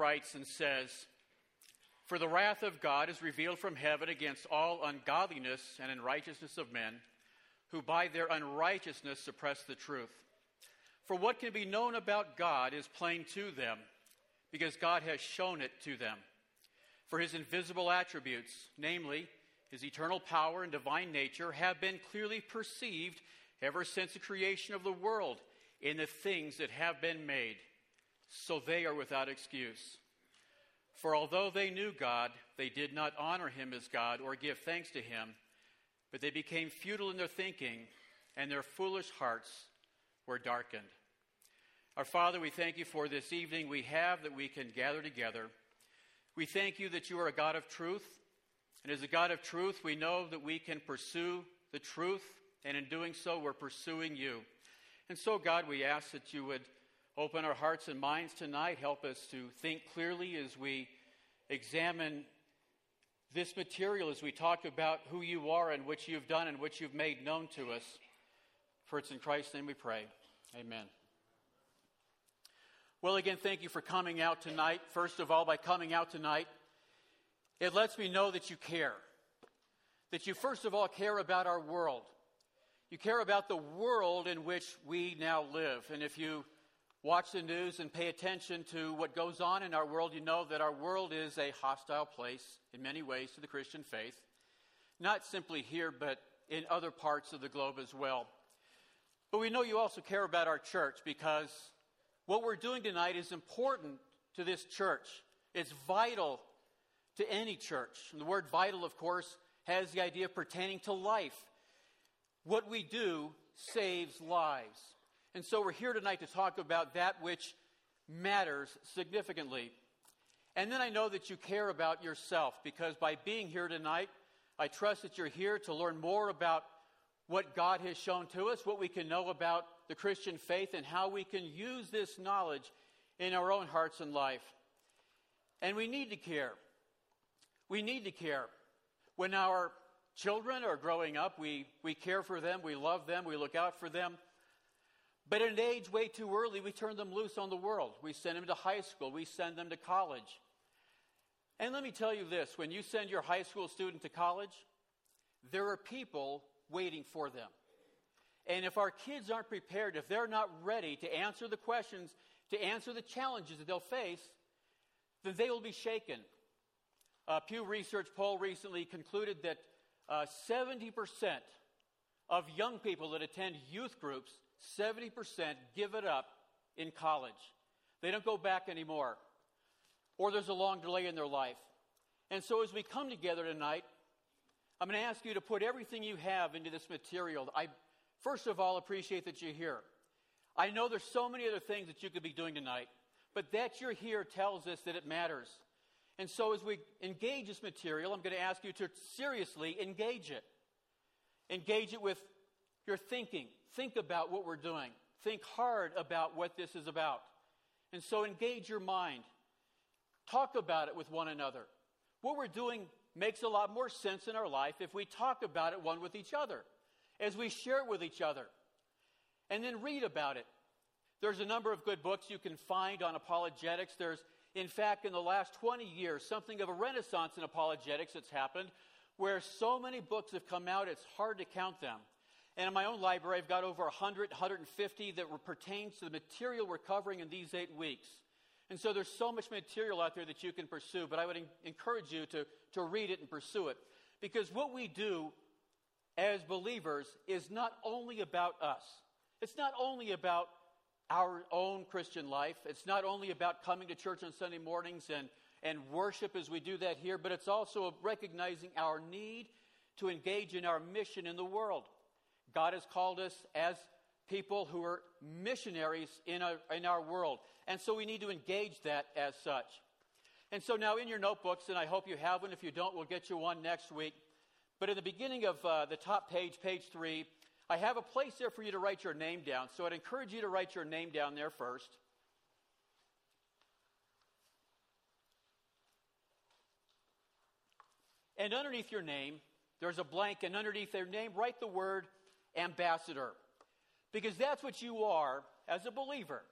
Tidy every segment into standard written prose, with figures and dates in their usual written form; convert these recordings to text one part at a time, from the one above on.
writes and says, "For the wrath of God is revealed from heaven against all ungodliness and unrighteousness of men, who by their unrighteousness suppress the truth. For what can be known about God is plain to them, because God has shown it to them. For his invisible attributes, namely his eternal power and divine nature, have been clearly perceived ever since the creation of the world in the things that have been made. So they are without excuse. For although they knew God, they did not honor him as God or give thanks to him, but they became futile in their thinking, and their foolish hearts were darkened." Our Father, we thank you for this evening we have that we can gather together. We thank you that you are a God of truth, and as a God of truth, we know that we can pursue the truth, and in doing so, we're pursuing you. And so, God, we ask that you would open our hearts and minds tonight. Help us to think clearly as we examine this material, as we talk about who you are and what you've done and what you've made known to us. For it's in Christ's name we pray. Amen. Well, again, thank you for coming out tonight. First of all, by coming out tonight, it lets me know that you care. That you, first of all, care about our world. You care about the world in which we now live. And if you watch the news and pay attention to what goes on in our world, you know that our world is a hostile place in many ways to the Christian faith. Not simply here, but in other parts of the globe as well. But we know you also care about our church, because what we're doing tonight is important to this church. It's vital to any church. And the word vital, of course, has the idea of pertaining to life. What we do saves lives. And so we're here tonight to talk about that which matters significantly. And then I know that you care about yourself, because by being here tonight, I trust that you're here to learn more about what God has shown to us, what we can know about the Christian faith, and how we can use this knowledge in our own hearts and life. And we need to care. We need to care. When our children are growing up, we care for them, we love them, we look out for them. But at an age way too early, we turn them loose on the world. We send them to high school. We send them to college. And let me tell you this, when you send your high school student to college, there are people waiting for them. And if our kids aren't prepared, if they're not ready to answer the questions, to answer the challenges that they'll face, then they will be shaken. A Pew Research poll recently concluded that 70% of young people that attend youth groups, 70% give it up in college. They don't go back anymore. Or there's a long delay in their life. And so as we come together tonight, I'm going to ask you to put everything you have into this material. I, first of all, appreciate that you're here. I know there's so many other things that you could be doing tonight, but that you're here tells us that it matters. And so as we engage this material, I'm going to ask you to seriously engage it. Engage it with your thinking. Think about what we're doing. Think hard about what this is about. And so engage your mind. Talk about it with one another. What we're doing makes a lot more sense in our life if we talk about it one with each other, as we share it with each other, and then read about it. There's a number of good books you can find on apologetics. There's, in fact, in the last 20 years, something of a renaissance in apologetics that's happened, where so many books have come out, it's hard to count them. And in my own library, I've got over 100, 150 that pertains to the material we're covering in these 8 weeks. And so there's so much material out there that you can pursue, but I would encourage you to read it and pursue it. Because what we do as believers is not only about us. It's not only about our own Christian life. It's not only about coming to church on Sunday mornings and worship as we do that here, but it's also recognizing our need to engage in our mission in the world. God has called us as people who are missionaries in our world. And so we need to engage that as such. And so now in your notebooks, and I hope you have one. If you don't, we'll get you one next week. But at the beginning of the top page, page 3, I have a place there for you to write your name down. So I'd encourage you to write your name down there first. And underneath your name, there's a blank, and underneath their name, write the word ambassador. Because that's what you are as a believer.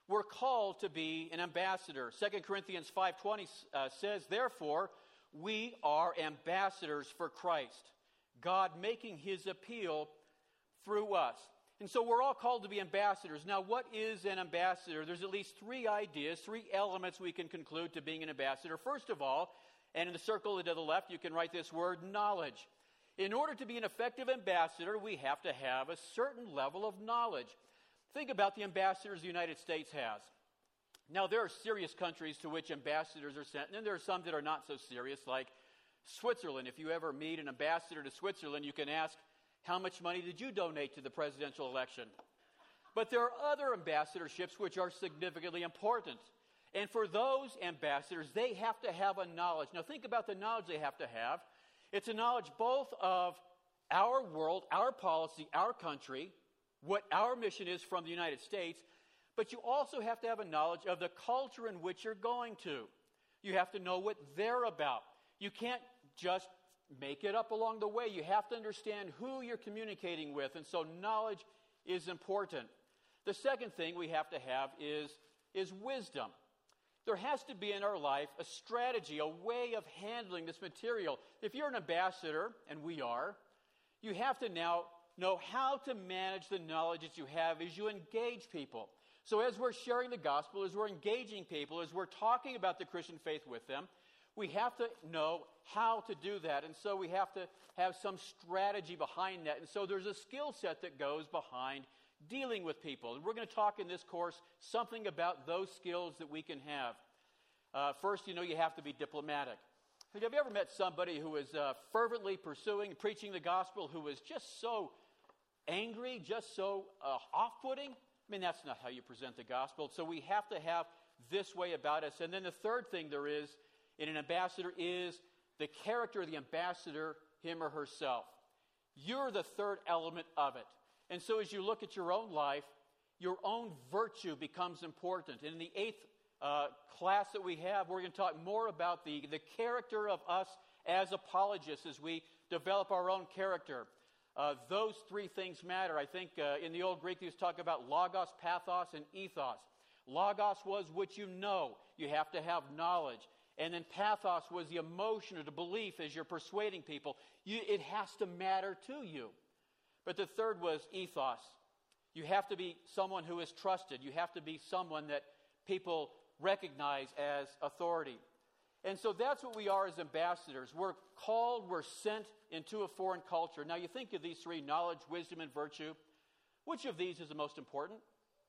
we're called to be an ambassador. 2 Corinthians 5:20 says, "Therefore, we are ambassadors for Christ, God making his appeal through us." And so we're all called to be ambassadors. Now, what is an ambassador? There's at least three ideas, three elements we can conclude to being an ambassador. First of all, and in the circle to the left, you can write this word, knowledge. In order to be an effective ambassador, we have to have a certain level of knowledge. Think about the ambassadors the United States has. Now, there are serious countries to which ambassadors are sent, and then there are some that are not so serious, like Switzerland. If you ever meet an ambassador to Switzerland, you can ask, how much money did you donate to the presidential election? But there are other ambassadorships which are significantly important. And for those ambassadors, they have to have a knowledge. Now, think about the knowledge they have to have. It's a knowledge both of our world, our policy, our country, what our mission is from the United States, but you also have to have a knowledge of the culture in which you're going to. You have to know what they're about. You can't just make it up along the way. You have to understand who you're communicating with, and so knowledge is important. The second thing we have to have is wisdom. There has to be in our life a strategy, a way of handling this material. If you're an ambassador, and we are, you have to now know how to manage the knowledge that you have as you engage people. So as we're sharing the gospel, as we're engaging people, as we're talking about the Christian faith with them, we have to know how to do that. And so we have to have some strategy behind that. And so there's a skill set that goes behind dealing with people. And we're going to talk in this course something about those skills that we can have. First, you have to be diplomatic. Have you ever met somebody who is fervently pursuing, preaching the gospel, who is just so angry, just so off-putting? I mean, that's not how you present the gospel. So we have to have this way about us. And then the third thing there is in an ambassador is the character of the ambassador, him or herself. You're the third element of it. And so as you look at your own life, your own virtue becomes important. And in the eighth class that we have, we're going to talk more about the character of us as apologists as we develop our own character. Those three things matter. I think in the Old Greek, they used to talk about logos, pathos, and ethos. Logos was what you know. You have to have knowledge. And then pathos was the emotion or the belief as you're persuading people. It has to matter to you. But the third was ethos. You have to be someone who is trusted. You have to be someone that people recognize as authority. And so that's what we are as ambassadors. We're called, we're sent into a foreign culture. Now you think of these three, knowledge, wisdom, and virtue. Which of these is the most important?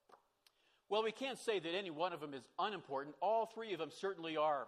Well, we can't say that any one of them is unimportant. All three of them certainly are.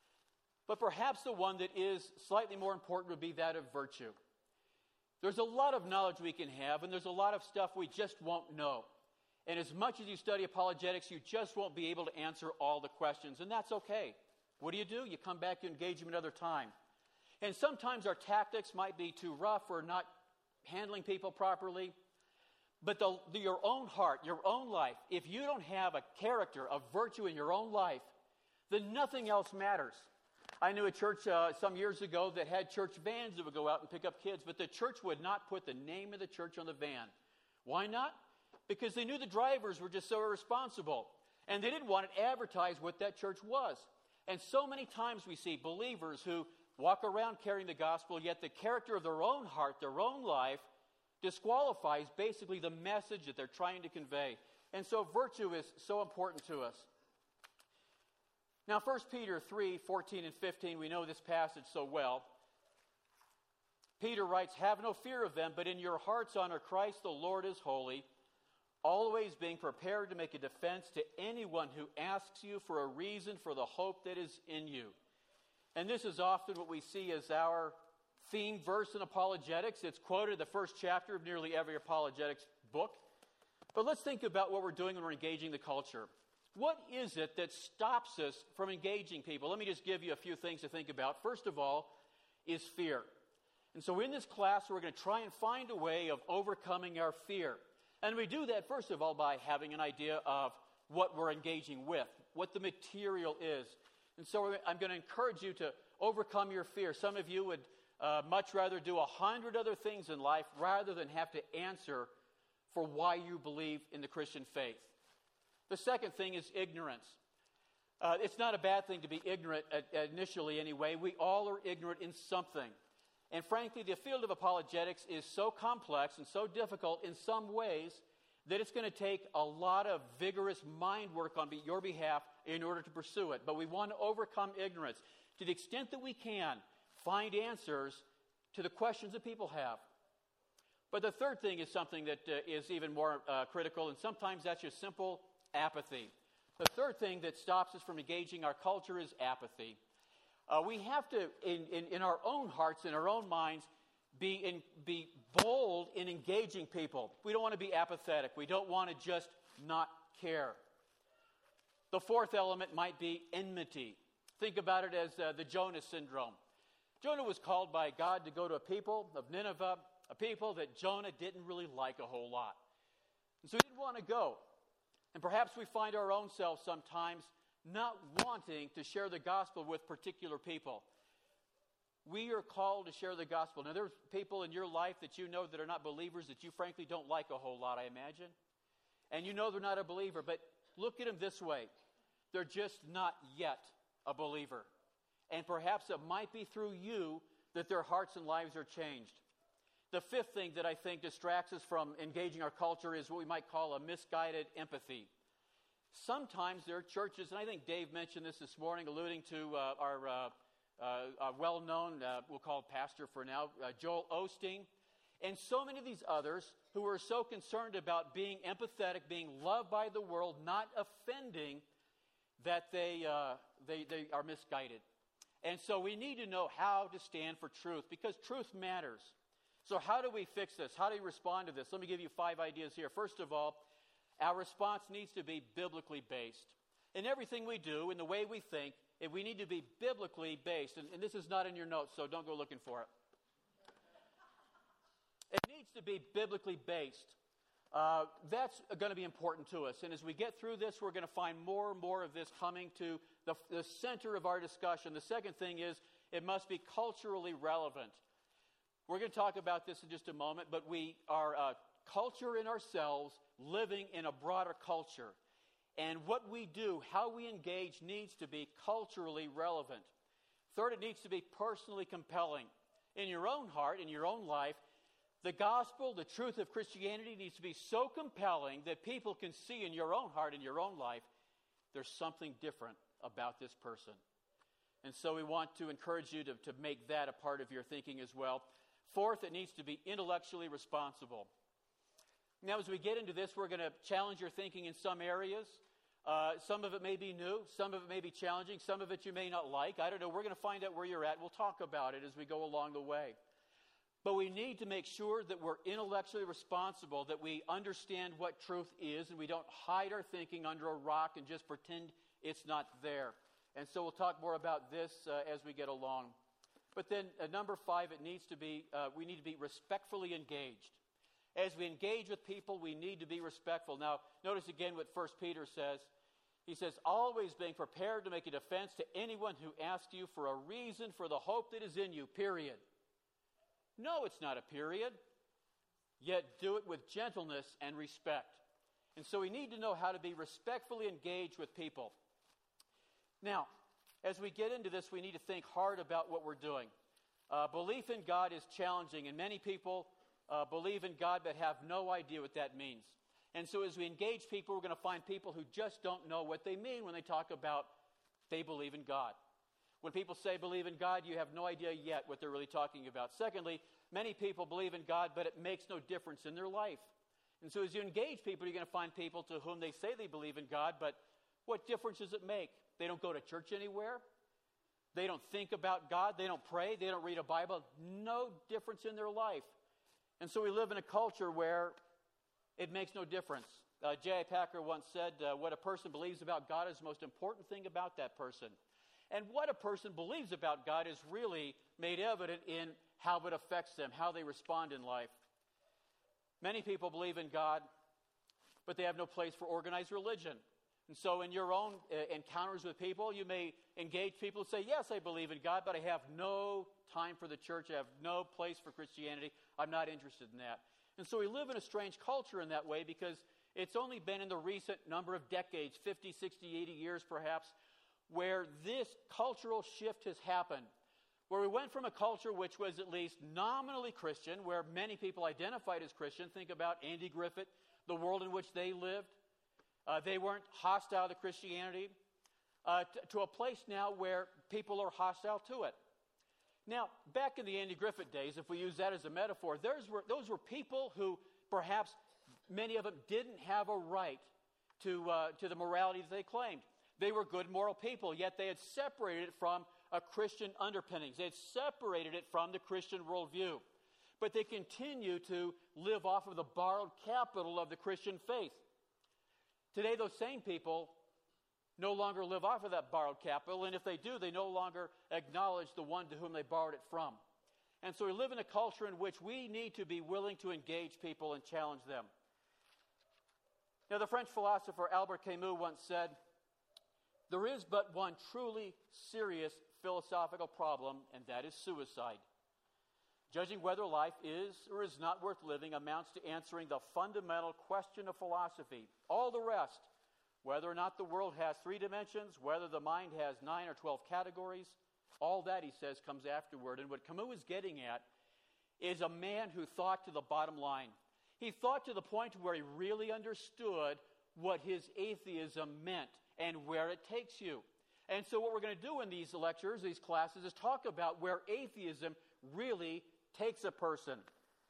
But perhaps the one that is slightly more important would be that of virtue. There's a lot of knowledge we can have, and there's a lot of stuff we just won't know. And as much as you study apologetics, you just won't be able to answer all the questions, and that's okay. What do? You come back, you engage them another time. And sometimes our tactics might be too rough or not handling people properly. But your own heart, your own life, if you don't have a character of virtue in your own life, then nothing else matters. I knew a church some years ago that had church vans that would go out and pick up kids, but the church would not put the name of the church on the van. Why not? Because they knew the drivers were just so irresponsible, and they didn't want to advertise what that church was. And so many times we see believers who walk around carrying the gospel, yet the character of their own heart, their own life, disqualifies basically the message that they're trying to convey. And so virtue is so important to us. Now, 1 Peter 3, 14 and 15, we know this passage so well. Peter writes, "Have no fear of them, but in your hearts honor Christ the Lord as holy, always being prepared to make a defense to anyone who asks you for a reason for the hope that is in you." And this is often what we see as our theme verse in apologetics. It's quoted in the first chapter of nearly every apologetics book. But let's think about what we're doing when we're engaging the culture. What is it that stops us from engaging people? Let me just give you a few things to think about. First of all is fear. And so in this class, we're going to try and find a way of overcoming our fear. And we do that, first of all, by having an idea of what we're engaging with, what the material is. And so I'm going to encourage you to overcome your fear. Some of you would much rather do 100 other things in life rather than have to answer for why you believe in the Christian faith. The second thing is ignorance. It's not a bad thing to be ignorant initially anyway. We all are ignorant in something. And frankly, the field of apologetics is so complex and so difficult in some ways that it's going to take a lot of vigorous mind work on your behalf in order to pursue it. But we want to overcome ignorance. To the extent that we can, find answers to the questions that people have. But the third thing is something that is even more critical, and sometimes that's just simple apathy. The third thing that stops us from engaging our culture is apathy. We have to, in our own hearts, in our own minds, be bold in engaging people. We don't want to be apathetic. We don't want to just not care. The fourth element might be enmity. Think about it as the Jonah syndrome. Jonah was called by God to go to a people of Nineveh, a people that Jonah didn't really like a whole lot. And so he didn't want to go. And perhaps we find our own selves sometimes not wanting to share the gospel with particular people. We are called to share the gospel. Now, there's people in your life that you know that are not believers that you frankly don't like a whole lot, I imagine. And you know they're not a believer, but look at them this way. They're just not yet a believer. And perhaps it might be through you that their hearts and lives are changed. The fifth thing that I think distracts us from engaging our culture is what we might call a misguided empathy. Sometimes there are churches, and I think Dave mentioned this morning, alluding to our well-known, we'll call pastor for now, Joel Osteen, and so many of these others who are so concerned about being empathetic, being loved by the world, not offending, that they are misguided. And so we need to know how to stand for truth, because truth matters. So how do we fix this? How do we respond to this? Let me give you 5 ideas here. First of all, our response needs to be biblically based. In everything we do, in the way we think, we need to be biblically based. And this is not in your notes, so don't go looking for it. It needs to be biblically based. That's going to be important to us. And as we get through this, we're going to find more and more of this coming to the center of our discussion. The second thing is it must be culturally relevant. We're going to talk about this in just a moment, but we are a culture in ourselves living in a broader culture. And what we do, how we engage, needs to be culturally relevant. Third, it needs to be personally compelling. In your own heart, in your own life, the gospel, the truth of Christianity needs to be so compelling that people can see in your own heart, in your own life, there's something different about this person. And so we want to encourage you to make that a part of your thinking as well. Fourth, it needs to be intellectually responsible. Now, as we get into this, we're going to challenge your thinking in some areas. Some of it may be new. Some of it may be challenging. Some of it you may not like. I don't know. We're going to find out where you're at. We'll talk about it as we go along the way. But we need to make sure that we're intellectually responsible, that we understand what truth is, and we don't hide our thinking under a rock and just pretend it's not there. And so we'll talk more about this as we get along. But then number 5, we need to be respectfully engaged. As we engage with people, we need to be respectful. Now, notice again what 1 Peter says. He says, always being prepared to make a defense to anyone who asks you for a reason for the hope that is in you, period. No, it's not a period. Yet do it with gentleness and respect. And so we need to know how to be respectfully engaged with people. Now, as we get into this, we need to think hard about what we're doing. Belief in God is challenging, and many people believe in God but have no idea what that means. And so as we engage people, we're going to find people who just don't know what they mean when they talk about they believe in God. When people say believe in God, you have no idea yet what they're really talking about. Secondly, many people believe in God, but it makes no difference in their life. And so as you engage people, you're going to find people to whom they say they believe in God, but what difference does it make? They don't go to church anywhere. They don't think about God. They don't pray. They don't read a Bible. No difference in their life. And so we live in a culture where it makes no difference. J.I. Packer once said, what a person believes about God is the most important thing about that person. And what a person believes about God is really made evident in how it affects them, how they respond in life. Many people believe in God, but they have no place for organized religion. And so in your own encounters with people, you may engage people and say, yes, I believe in God, but I have no time for the church. I have no place for Christianity. I'm not interested in that. And so we live in a strange culture in that way because It's only been in the recent number of decades, 50, 60, 80 years perhaps, where this cultural shift has happened, where we went from a culture which was at least nominally Christian, where many people identified as Christian. Think about Andy Griffith, the world in which they lived. They weren't hostile to Christianity, to a place now where people are hostile to it. Now, back in the Andy Griffith days, if we use that as a metaphor, those were people who perhaps many of them didn't have a right to the morality that they claimed. They were good moral people, yet they had separated it from a Christian underpinnings. They had separated it from the Christian worldview. But they continue to live off of the borrowed capital of the Christian faith. Today, those same people no longer live off of that borrowed capital, and if they do, they no longer acknowledge the one to whom they borrowed it from. And so we live in a culture in which we need to be willing to engage people and challenge them. Now, the French philosopher Albert Camus once said, "There is but one truly serious philosophical problem, and that is suicide. Judging whether life is or is not worth living amounts to answering the fundamental question of philosophy. All the rest, whether or not the world has 3 dimensions, whether the mind has 9 or 12 categories, all that," he says, "comes afterward." And what Camus is getting at is a man who thought to the bottom line. He thought to the point where he really understood what his atheism meant and where it takes you. And so what we're going to do in these lectures, these classes, is talk about where atheism really takes a person.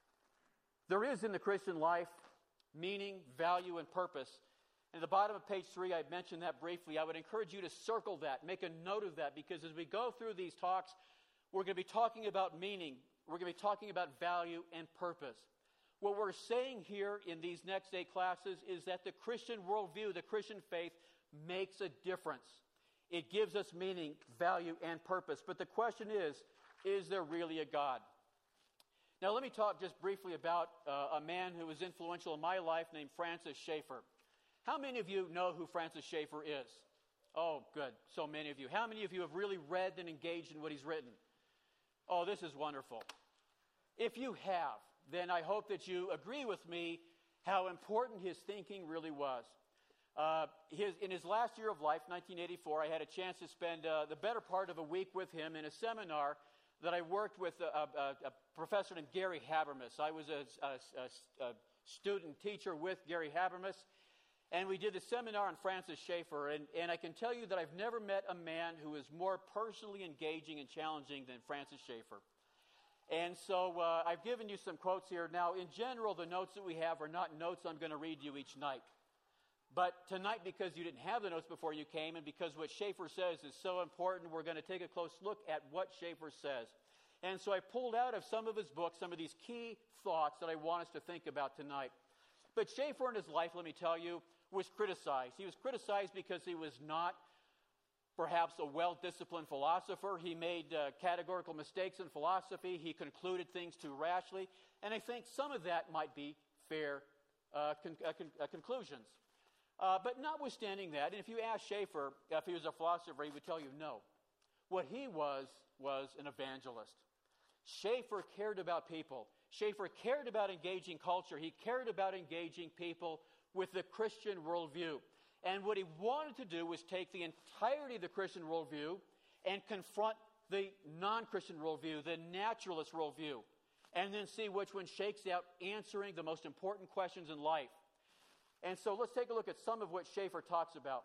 There is in the Christian life meaning, value, and purpose. At the bottom of page 3, I mentioned that briefly. I would encourage you to circle that, make a note of that, because as we go through these talks, we're going to be talking about meaning. We're going to be talking about value and purpose. What we're saying here in these next 8 classes is that the Christian worldview, the Christian faith, makes a difference. It gives us meaning, value, and purpose. But the question is there really a God? Now, let me talk just briefly about a man who was influential in my life named Francis Schaeffer. How many of you know who Francis Schaeffer is? Oh, good. So many of you. How many of you have really read and engaged in what he's written? Oh, this is wonderful. If you have, then I hope that you agree with me how important his thinking really was. In his last year of life, 1984, I had a chance to spend the better part of a week with him in a seminar that I worked with a professor named Gary Habermas. I was a student teacher with Gary Habermas, and we did a seminar on Francis Schaeffer, and I can tell you that I've never met a man who is more personally engaging and challenging than Francis Schaeffer. And so I've given you some quotes here. Now, in general, the notes that we have are not notes I'm going to read you each night. But tonight, because you didn't have the notes before you came, and because what Schaeffer says is so important, we're going to take a close look at what Schaeffer says. And so I pulled out of some of his books some of these key thoughts that I want us to think about tonight. But Schaeffer in his life, let me tell you, was criticized. He was criticized because he was not perhaps a well-disciplined philosopher. He made categorical mistakes in philosophy. He concluded things too rashly. And I think some of that might be fair conclusions. But notwithstanding that, and if you ask Schaeffer if he was a philosopher, he would tell you no. What he was an evangelist. Schaeffer cared about people. Schaeffer cared about engaging culture. He cared about engaging people with the Christian worldview. And what he wanted to do was take the entirety of the Christian worldview and confront the non-Christian worldview, the naturalist worldview, and then see which one shakes out answering the most important questions in life. And so let's take a look at some of what Schaeffer talks about.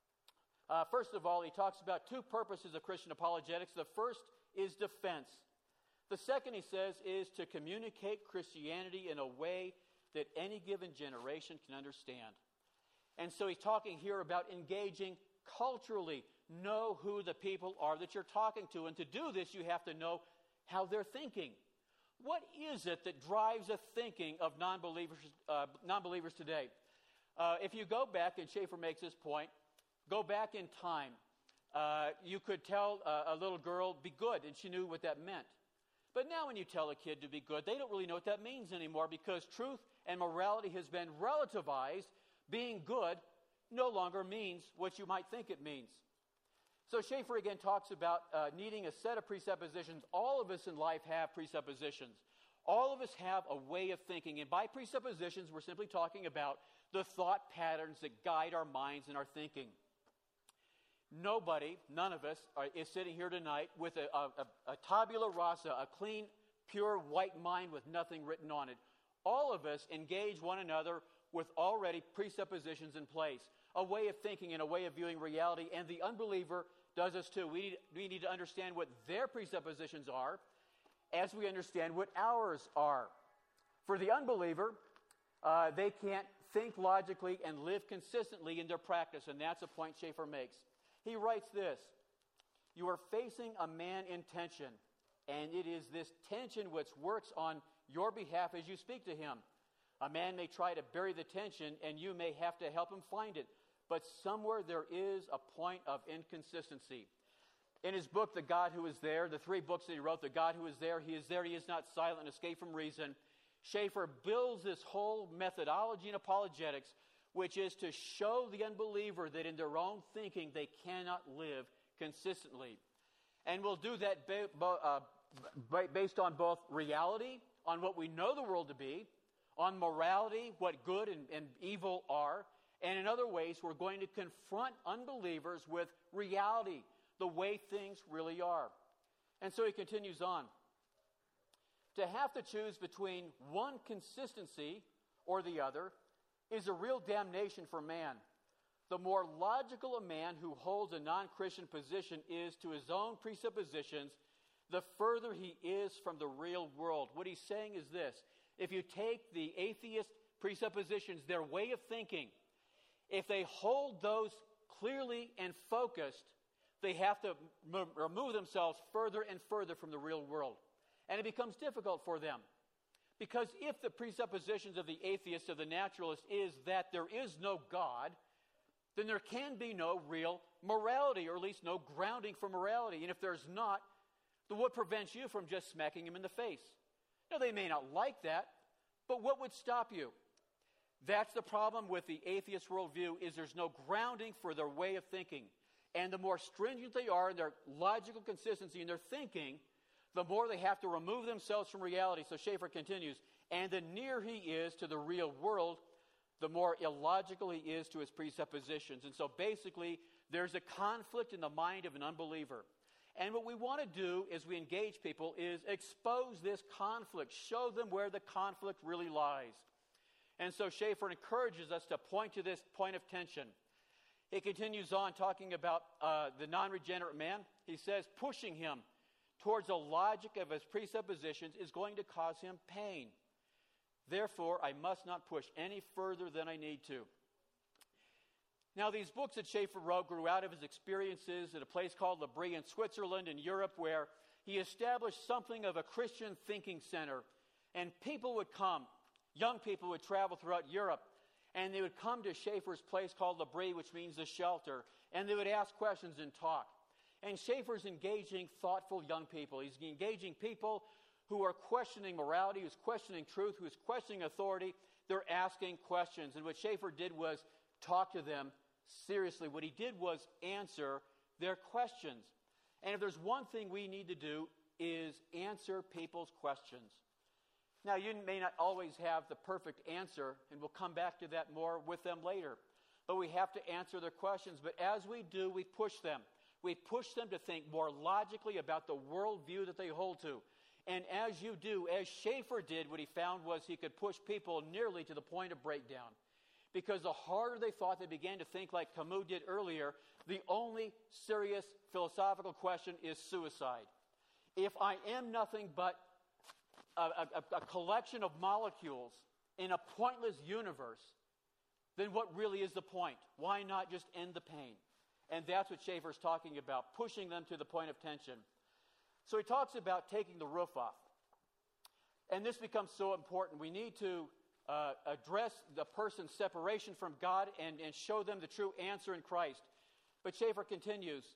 First of all, he talks about 2 purposes of Christian apologetics. The first is defense. The second, he says, is to communicate Christianity in a way that any given generation can understand. And so he's talking here about engaging culturally. Know who the people are that you're talking to. And to do this, you have to know how they're thinking. What is it that drives the thinking of non-believers today? If you go back, and Schaeffer makes this point, go back in time. You could tell a little girl, be good, and she knew what that meant. But now when you tell a kid to be good, they don't really know what that means anymore, because truth and morality has been relativized. Being good no longer means what you might think it means. So Schaeffer again talks about needing a set of presuppositions. All of us in life have presuppositions. All of us have a way of thinking. And by presuppositions, we're simply talking about the thought patterns that guide our minds and our thinking. Nobody, none of us, is sitting here tonight with a tabula rasa, a clean, pure white mind with nothing written on it. All of us engage one another with already presuppositions in place, a way of thinking and a way of viewing reality, and the unbeliever does this too. We need to understand what their presuppositions are as we understand what ours are. For the unbeliever, they can't think logically and live consistently in their practice, and that's a point Schaeffer makes. He writes this: you are facing a man in tension, and it is this tension which works on your behalf as you speak to him. A man may try to bury the tension, and you may have to help him find it, but somewhere there is a point of inconsistency. In his book, The God Who Is There, the 3 books that he wrote, The God Who Is There, He Is Not Silent, Escape from Reason, Schaeffer builds this whole methodology in apologetics, which is to show the unbeliever that in their own thinking they cannot live consistently. And we'll do that based on both reality, on what we know the world to be, on morality, what good and evil are, and in other ways we're going to confront unbelievers with reality, the way things really are. And so he continues on. To have to choose between one consistency or the other is a real damnation for man. The more logical a man who holds a non-Christian position is to his own presuppositions, the further he is from the real world. What he's saying is this: if you take the atheist presuppositions, their way of thinking, if they hold those clearly and focused, they have to remove themselves further and further from the real world. And it becomes difficult for them. Because if the presuppositions of the atheist, of the naturalist, is that there is no God, then there can be no real morality, or at least no grounding for morality. And if there's not, then what prevents you from just smacking him in the face? Now, they may not like that, but what would stop you? That's the problem with the atheist worldview, is there's no grounding for their way of thinking. And the more stringent they are in their logical consistency in their thinking, the more they have to remove themselves from reality. So Schaeffer continues, and the nearer he is to the real world, the more illogical he is to his presuppositions. And so basically, there's a conflict in the mind of an unbeliever. And what we want to do as we engage people is expose this conflict, show them where the conflict really lies. And so Schaeffer encourages us to point to this point of tension. He continues on talking about the non-regenerate man. He says, pushing him towards the logic of his presuppositions is going to cause him pain. Therefore, I must not push any further than I need to. Now, these books that Schaeffer wrote grew out of his experiences at a place called L'Abri in Switzerland and Europe, where he established something of a Christian thinking center. And people would come, young people would travel throughout Europe, and they would come to Schaeffer's place called L'Abri, which means the shelter, and they would ask questions and talk. And Schaeffer's engaging thoughtful young people. He's engaging people who are questioning morality, who's questioning truth, who's questioning authority. They're asking questions. And what Schaeffer did was talk to them seriously. What he did was answer their questions. And if there's one thing we need to do is answer people's questions. Now, you may not always have the perfect answer, and we'll come back to that more with them later. But we have to answer their questions. But as we do, we push them. We push them to think more logically about the worldview that they hold to. And as you do, as Schaeffer did, what he found was he could push people nearly to the point of breakdown. Because the harder they thought, they began to think like Camus did earlier, the only serious philosophical question is suicide. If I am nothing but a collection of molecules in a pointless universe, then what really is the point? Why not just end the pain? And that's what Schaeffer's talking about, pushing them to the point of tension. So he talks about taking the roof off. And this becomes so important. We need to address the person's separation from God and show them the true answer in Christ. But Schaeffer continues,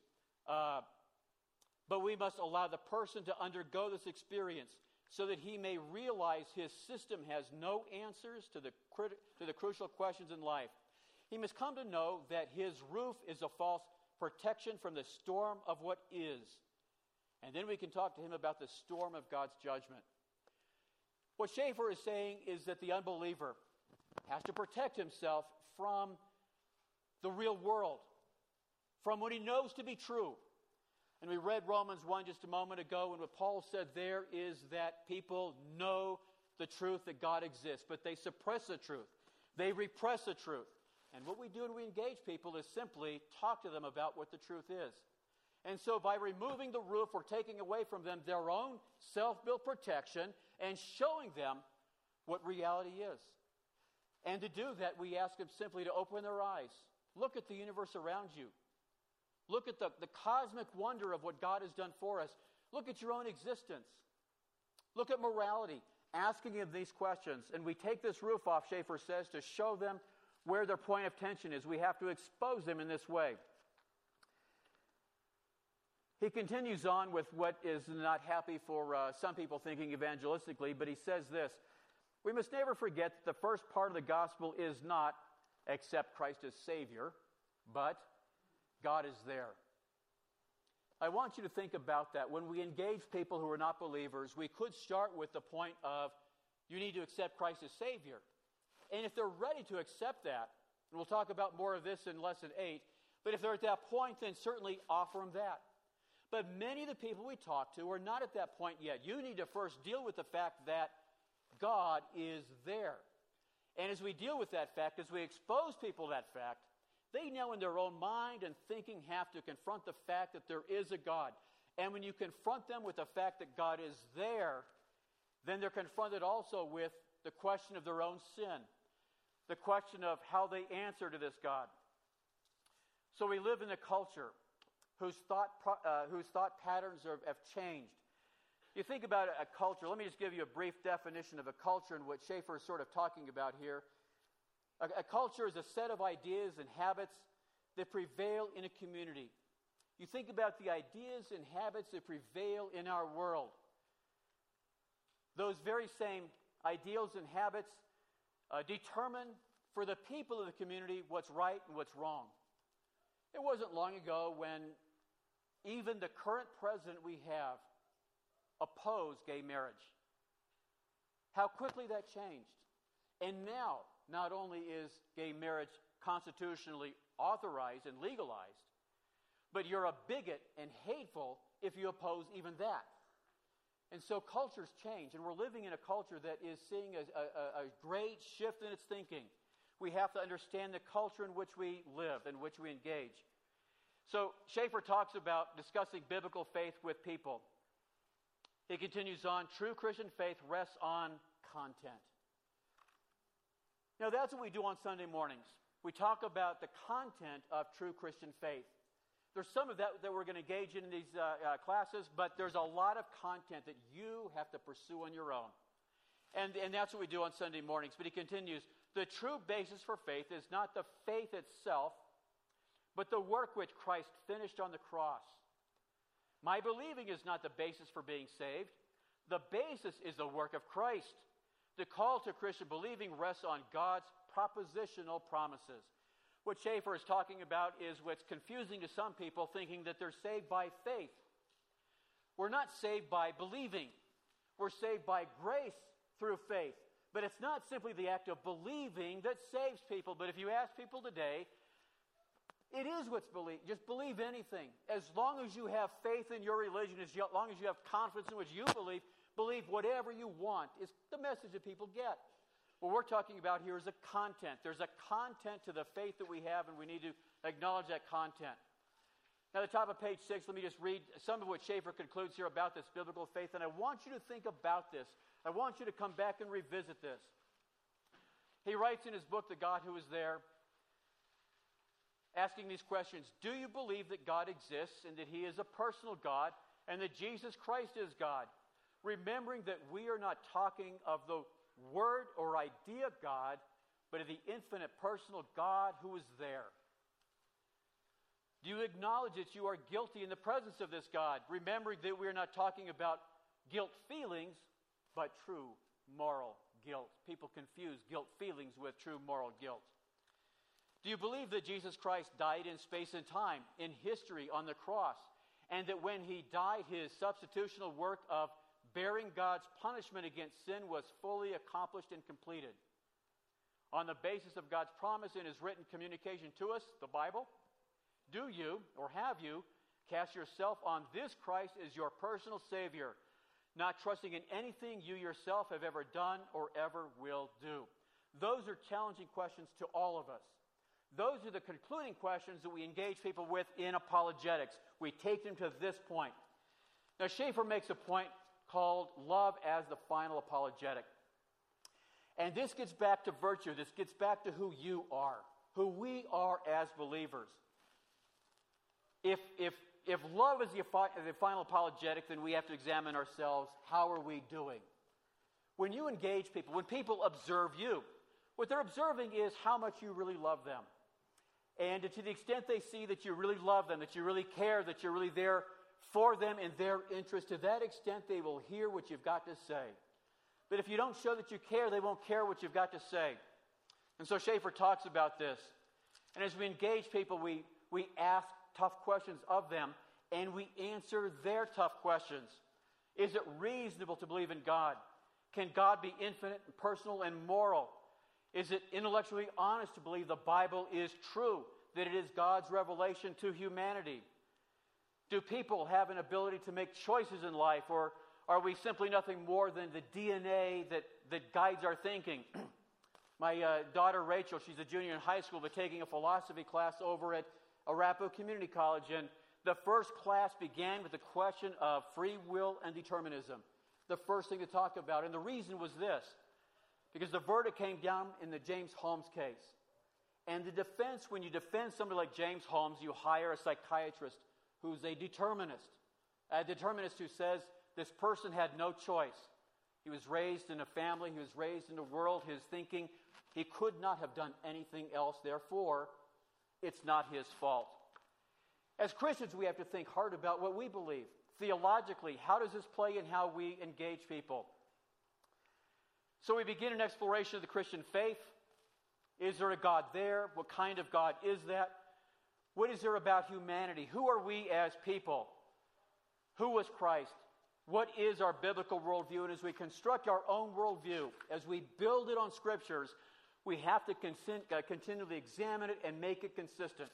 but we must allow the person to undergo this experience so that he may realize his system has no answers to the crucial questions in life. He must come to know that his roof is a false protection from the storm of what is. And then we can talk to him about the storm of God's judgment. What Schaeffer is saying is that the unbeliever, has to protect himself from the real world, from what he knows to be true. And we read Romans 1 just a moment ago, and what Paul said there is that people know the truth that God exists, but they suppress the truth. They repress the truth. And what we do when we engage people is simply talk to them about what the truth is. And so by removing the roof, we're taking away from them their own self-built protection and showing them what reality is. And to do that, we ask them simply to open their eyes. Look at the universe around you. Look at the cosmic wonder of what God has done for us. Look at your own existence. Look at morality. Asking them these questions. And we take this roof off, Schaeffer says, to show them where their point of tension is. We have to expose them in this way. He continues on with what is not happy for some people thinking evangelistically, but he says this: we must never forget that the first part of the gospel is not accept Christ as Savior, but God is there. I want you to think about that. When we engage people who are not believers, we could start with the point of, you need to accept Christ as Savior. And if they're ready to accept that, and we'll talk about more of this in Lesson 8, but if they're at that point, then certainly offer them that. But many of the people we talk to are not at that point yet. You need to first deal with the fact that God is there. And as we deal with that fact, as we expose people to that fact, they now in their own mind and thinking have to confront the fact that there is a God. And when you confront them with the fact that God is there, then they're confronted also with the question of their own sin, the question of how they answer to this God. So we live in a culture whose thought patterns have changed. You think about a culture, let me just give you a brief definition of a culture and what Schaeffer is sort of talking about here. A culture is a set of ideas and habits that prevail in a community. You think about the ideas and habits that prevail in our world. Those very same ideals and habits determine for the people of the community what's right and what's wrong. It wasn't long ago when even the current president we have opposed gay marriage. How quickly that changed. And now, not only is gay marriage constitutionally authorized and legalized, but you're a bigot and hateful if you oppose even that. And so cultures change, and we're living in a culture that is seeing a great shift in its thinking. We have to understand the culture in which we live, in which we engage. So Schaeffer talks about discussing biblical faith with people. He continues on, true Christian faith rests on content. Now that's what we do on Sunday mornings. We talk about the content of true Christian faith. There's some of that we're going to engage in these classes, but there's a lot of content that you have to pursue on your own. And that's what we do on Sunday mornings. But he continues, the true basis for faith is not the faith itself, but the work which Christ finished on the cross. My believing is not the basis for being saved. The basis is the work of Christ. The call to Christian believing rests on God's propositional promises. What Schaeffer is talking about is what's confusing to some people, thinking that they're saved by faith. We're not saved by believing. We're saved by grace through faith. But it's not simply the act of believing that saves people. But if you ask people today, it is what's believed. Just believe anything. As long as you have faith in your religion, as long as you have confidence in what you believe whatever you want, is the message that people get. What we're talking about here is a content. There's a content to the faith that we have, and we need to acknowledge that content. Now, at the top of page 6, let me just read some of what Schaeffer concludes here about this biblical faith, and I want you to think about this. I want you to come back and revisit this. He writes in his book, The God Who Is There, asking these questions. Do you believe that God exists and that he is a personal God and that Jesus Christ is God? Remembering that we are not talking of the word or idea God, but of the infinite personal God who is there. Do you acknowledge that you are guilty in the presence of this God, remembering that we are not talking about guilt feelings, but true moral guilt? People confuse guilt feelings with true moral guilt. Do you believe that Jesus Christ died in space and time, in history, on the cross, and that when he died, his substitutional work of bearing God's punishment against sin was fully accomplished and completed? on the basis of God's promise in His written communication to us, the Bible? Do you, or have you, cast yourself on this Christ as your personal Savior, not trusting in anything you yourself have ever done or ever will do? Those are challenging questions to all of us. Those are the concluding questions that we engage people with in apologetics. We take them to this point. Now, Schaeffer makes a point called love as the final apologetic. And this gets back to virtue. This gets back to who you are, who we are as believers. If love is the final apologetic, then we have to examine ourselves. How are we doing? When you engage people, when people observe you, what they're observing is how much you really love them. And to the extent they see that you really love them, that you really care, that you're really there for them in their interest, to that extent they will hear what you've got to say. But if you don't show that you care, they won't care what you've got to say. And so Schaeffer talks about this. And as we engage people, we ask tough questions of them, and we answer their tough questions. Is it reasonable to believe in God? Can God be infinite and personal and moral? Is it intellectually honest to believe the Bible is true, that it is God's revelation to humanity? Do people have an ability to make choices in life, or are we simply nothing more than the DNA that guides our thinking? My daughter Rachel, she's a junior in high school, but taking a philosophy class over at Arapahoe Community College, and the first class began with the question of free will and determinism. The first thing to talk about, and the reason was this. Because the verdict came down in the James Holmes case. And the defense, when you defend somebody like James Holmes, you hire a psychiatrist who's a determinist who says this person had no choice. He was raised in a family, he was raised in a world, his thinking, he could not have done anything else, therefore, it's not his fault. As Christians, we have to think hard about what we believe. Theologically, how does this play in how we engage people? So we begin an exploration of the Christian faith. Is there a God there? What kind of God is that? What is there about humanity? Who are we as people? Who was Christ? What is our biblical worldview? And as we construct our own worldview, as we build it on scriptures, we have to continually examine it and make it consistent.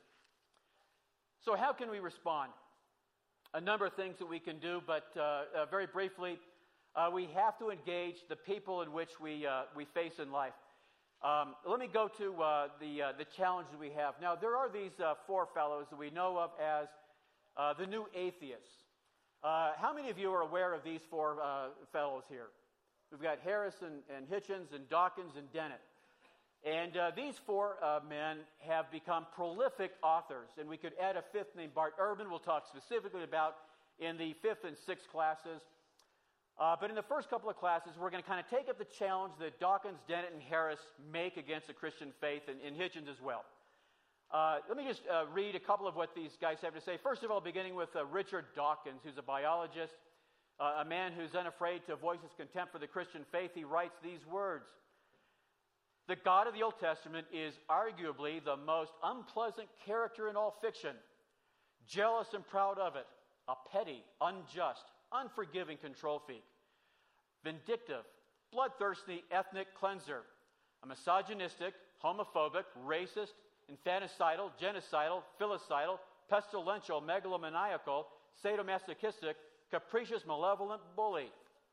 So how can we respond? A number of things that we can do, but very briefly, we have to engage the people in which we face in life. Let me go to the challenge that we have. Now, there are these four fellows that we know of as the new atheists. How many of you are aware of these four fellows here? We've got Harris and Hitchens and Dawkins and Dennett. And these four men have become prolific authors. And we could add a fifth named Bart Ehrman, we'll talk specifically about in the fifth and sixth classes. But in the first couple of classes, we're going to kind of take up the challenge that Dawkins, Dennett, and Harris make against the Christian faith, and Hitchens as well. Let me just read a couple of what these guys have to say. First of all, beginning with Richard Dawkins, who's a biologist, a man who's unafraid to voice his contempt for the Christian faith. He writes these words: "The God of the Old Testament is arguably the most unpleasant character in all fiction, jealous and proud of it, a petty, unjust, unforgiving control freak, vindictive, bloodthirsty ethnic cleanser, a misogynistic, homophobic, racist, infanticidal, genocidal, filicidal, pestilential, megalomaniacal, sadomasochistic, capricious, malevolent bully."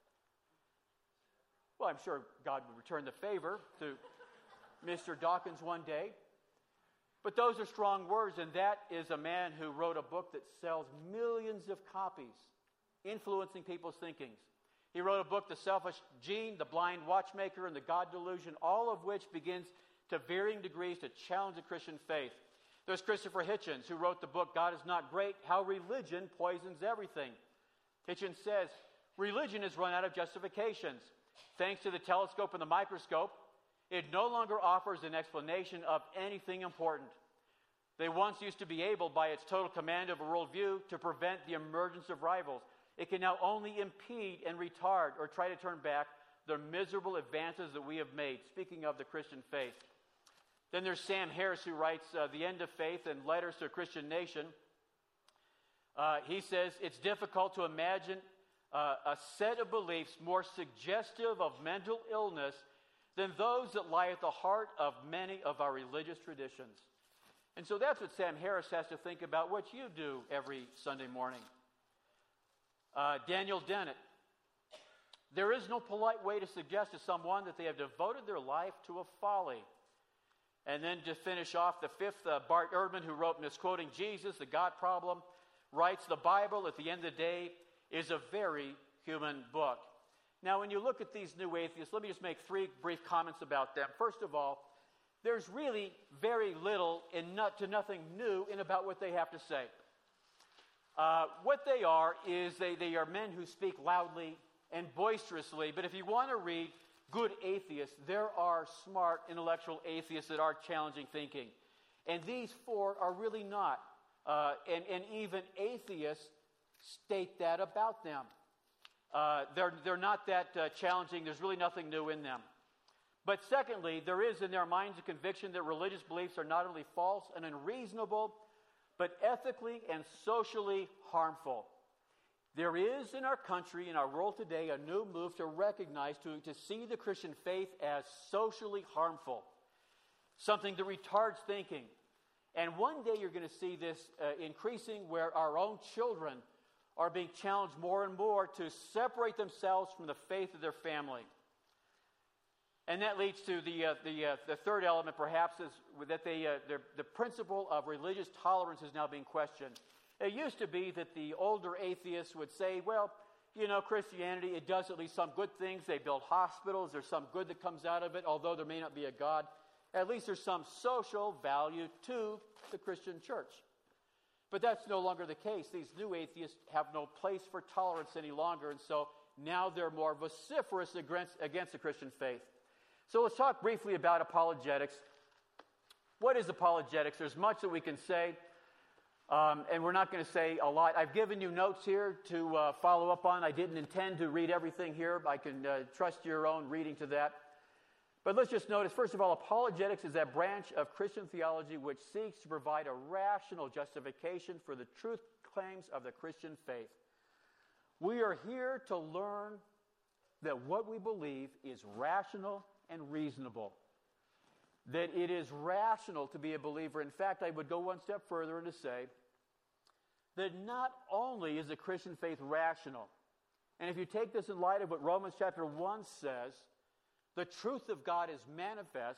Well, I'm sure God would return the favor to Mr. Dawkins one day. But those are strong words, and that is a man who wrote a book that sells millions of copies, influencing people's thinkings. He wrote a book, The Selfish Gene, The Blind Watchmaker, and The God Delusion, all of which begins to varying degrees to challenge the Christian faith. There's Christopher Hitchens, who wrote the book, God is Not Great, How Religion Poisons Everything. Hitchens says, religion has run out of justifications. Thanks to the telescope and the microscope, it no longer offers an explanation of anything important. They once used to be able, by its total command of a worldview, to prevent the emergence of rivals. It can now only impede and retard or try to turn back the miserable advances that we have made. Speaking of the Christian faith. Then there's Sam Harris, who writes The End of Faith and Letters to a Christian Nation. He says, it's difficult to imagine a set of beliefs more suggestive of mental illness than those that lie at the heart of many of our religious traditions. And so that's what Sam Harris has to think about, what you do every Sunday morning. Daniel Dennett. There is no polite way to suggest to someone that they have devoted their life to a folly. And then to finish off, the fifth, Bart Ehrman, who wrote Misquoting Jesus, The God Problem, writes, the Bible, at the end of the day, is a very human book. Now, when you look at these new atheists, let me just make three brief comments about them. First of all, there's really very little to nothing new in about what they have to say. What they are is they are men who speak loudly and boisterously, but if you want to read good atheists, there are smart intellectual atheists that are challenging thinking. And these four are really not. And even atheists state that about them. They're not that challenging. There's really nothing new in them. But secondly, there is in their minds a conviction that religious beliefs are not only false and unreasonable, but ethically and socially harmful. There is in our country, in our world today, a new move to recognize, to see the Christian faith as socially harmful, something that retards thinking. And one day you're going to see this increasing, where our own children are being challenged more and more to separate themselves from the faith of their family. And that leads to the third element, perhaps, is that the principle of religious tolerance is now being questioned. It used to be that the older atheists would say, well, you know, Christianity, it does at least some good things. They build hospitals. There's some good that comes out of it, although there may not be a God. At least there's some social value to the Christian church. But that's no longer the case. These new atheists have no place for tolerance any longer, and so now they're more vociferous against the Christian faith. So let's talk briefly about apologetics. What is apologetics? There's much that we can say. And we're not going to say a lot. I've given you notes here to follow up on. I didn't intend to read everything here. I can trust your own reading to that. But let's just notice, first of all, apologetics is that branch of Christian theology which seeks to provide a rational justification for the truth claims of the Christian faith. We are here to learn that what we believe is rational and reasonable. That it is rational to be a believer. In fact, I would go one step further and to say that not only is the Christian faith rational, and if you take this in light of what Romans chapter 1 says, the truth of God is manifest.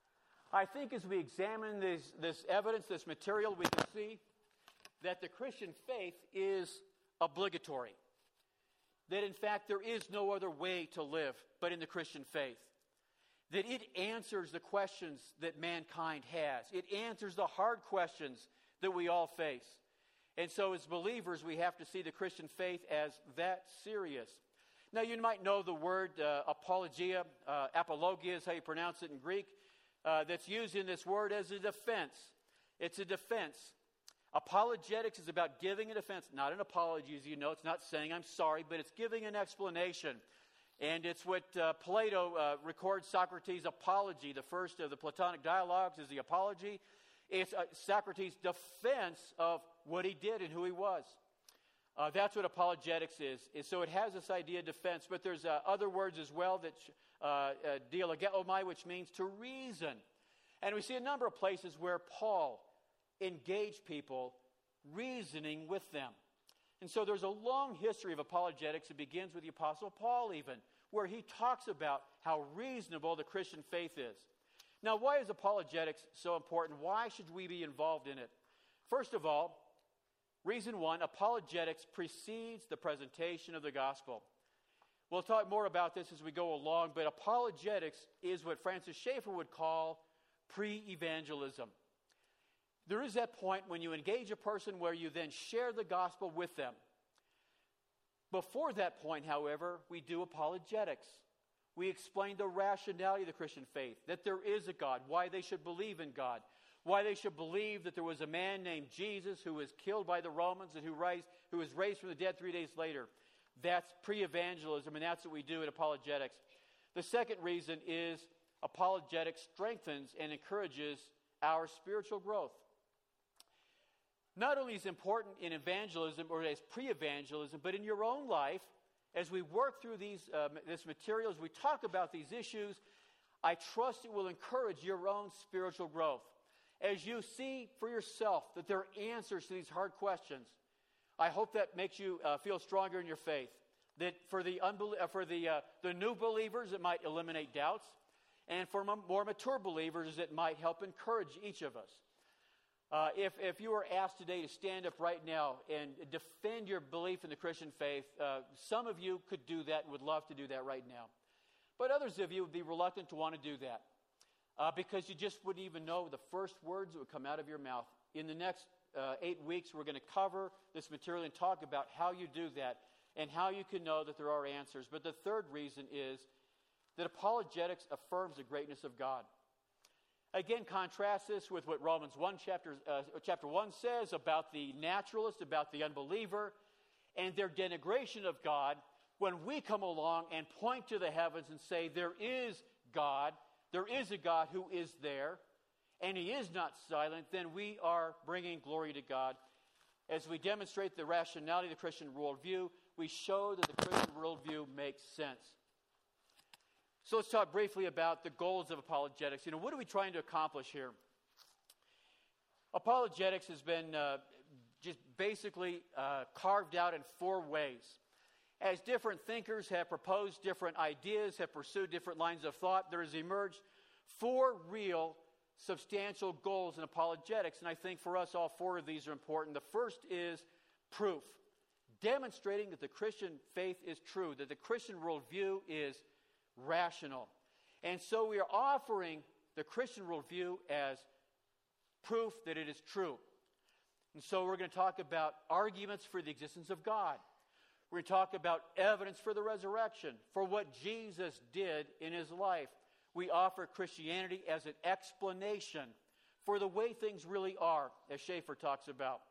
I think as we examine this evidence, this material, we can see that the Christian faith is obligatory. That in fact there is no other way to live but in the Christian faith. That it answers the questions that mankind has. It answers the hard questions that we all face. And so as believers, we have to see the Christian faith as that serious. Now, you might know the word apologia. Apologia is how you pronounce it in Greek. That's used in this word as a defense. It's a defense. Apologetics is about giving a defense, not an apology, as you know. It's not saying I'm sorry, but it's giving an explanation. And it's what Plato records Socrates' apology. The first of the Platonic dialogues is the apology. It's Socrates' defense of what he did and who he was. That's what apologetics is. So it has this idea of defense, but there's other words as well that dialogeomai, which means to reason. And we see a number of places where Paul engaged people reasoning with them. And so there's a long history of apologetics. It begins with the Apostle Paul even, where he talks about how reasonable the Christian faith is. Now, why is apologetics so important? Why should we be involved in it? First of all, reason one, apologetics precedes the presentation of the gospel. We'll talk more about this as we go along, but apologetics is what Francis Schaeffer would call pre-evangelism. There is that point when you engage a person where you then share the gospel with them. Before that point, however, we do apologetics. We explain the rationality of the Christian faith, that there is a God, why they should believe in God, why they should believe that there was a man named Jesus who was killed by the Romans and who was raised from the dead 3 days later. That's pre-evangelism, and that's what we do in apologetics. The second reason is apologetics strengthens and encourages our spiritual growth. Not only is it important in evangelism or as pre-evangelism, but in your own life, as we work through this material, as we talk about these issues, I trust it will encourage your own spiritual growth. As you see for yourself that there are answers to these hard questions, I hope that makes you feel stronger in your faith. That for the new believers, it might eliminate doubts. And for more mature believers, it might help encourage each of us. If you were asked today to stand up right now and defend your belief in the Christian faith, some of you could do that and would love to do that right now. But others of you would be reluctant to want to do that because you just wouldn't even know the first words that would come out of your mouth. In the next 8 weeks, we're going to cover this material and talk about how you do that and how you can know that there are answers. But the third reason is that apologetics affirms the greatness of God. Again, contrast this with what Romans 1 chapter 1 says about the naturalist, about the unbeliever, and their denigration of God. When we come along and point to the heavens and say, there is God, there is a God who is there, and He is not silent, then we are bringing glory to God. As we demonstrate the rationality of the Christian worldview, we show that the Christian worldview makes sense. So let's talk briefly about the goals of apologetics. What are we trying to accomplish here? Apologetics has been just basically carved out in 4 ways. As different thinkers have proposed different ideas, have pursued different lines of thought, there has emerged 4 real substantial goals in apologetics. And I think for us, all 4 of these are important. The first is proof, demonstrating that the Christian faith is true, that the Christian worldview is rational. And so we are offering the Christian worldview as proof that it is true. And so we're going to talk about arguments for the existence of God. We're going to talk about evidence for the resurrection, for what Jesus did in His life. We offer Christianity as an explanation for the way things really are, as Schaeffer talks about.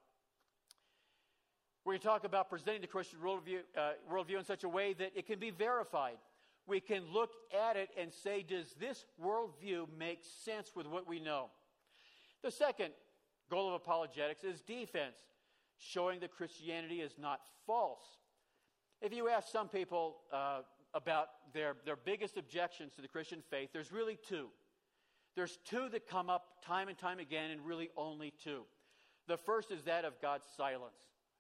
We're going to talk about presenting the Christian worldview in such a way that it can be verified. We can look at it and say, does this worldview make sense with what we know? The second goal of apologetics is defense, showing that Christianity is not false. If you ask some people about their biggest objections to the Christian faith, there's really 2. There's 2 that come up time and time again, and really only 2. The first is that of God's silence.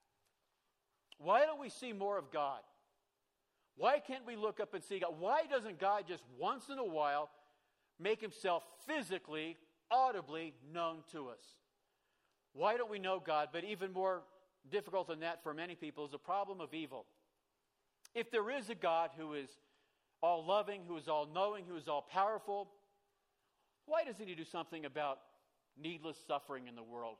Why don't we see more of God? Why can't we look up and see God? Why doesn't God just once in a while make Himself physically, audibly known to us? Why don't we know God? But even more difficult than that for many people is the problem of evil. If there is a God who is all-loving, who is all-knowing, who is all-powerful, why doesn't He do something about needless suffering in the world?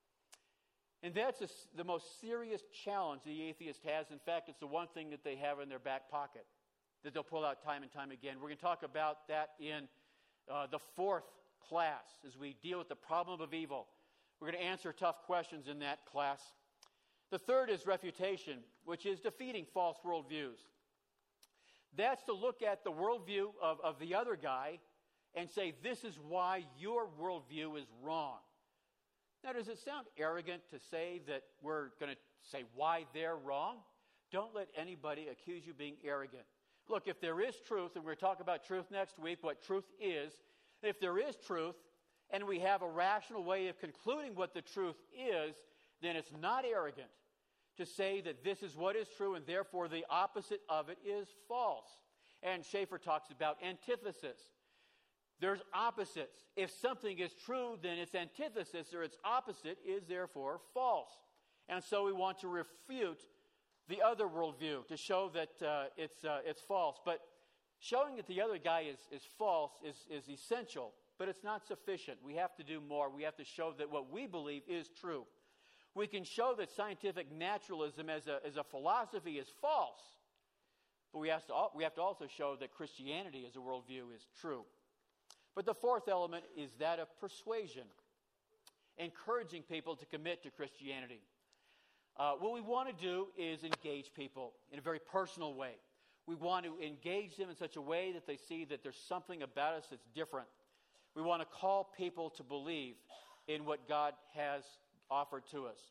And that's the most serious challenge the atheist has. In fact, it's the one thing that they have in their back pocket that they'll pull out time and time again. We're going to talk about that in the 4th class as we deal with the problem of evil. We're going to answer tough questions in that class. The third is refutation, which is defeating false worldviews. That's to look at the worldview of the other guy and say, this is why your worldview is wrong. Now, does it sound arrogant to say that we're going to say why they're wrong? Don't let anybody accuse you of being arrogant. Look, if there is truth, and we're going to talk about truth next week, what truth is, if there is truth, and we have a rational way of concluding what the truth is, then it's not arrogant to say that this is what is true, and therefore the opposite of it is false. And Schaeffer talks about antithesis. There's opposites. If something is true, then its antithesis or its opposite is therefore false. And so we want to refute the other worldview to show that it's false. But showing that the other guy is false is essential, but it's not sufficient. We have to do more. We have to show that what we believe is true. We can show that scientific naturalism as a philosophy is false, but we have to also show that Christianity as a worldview is true. But the 4th element is that of persuasion, encouraging people to commit to Christianity. What we want to do is engage people in a very personal way. We want to engage them in such a way that they see that there's something about us that's different. We want to call people to believe in what God has offered to us.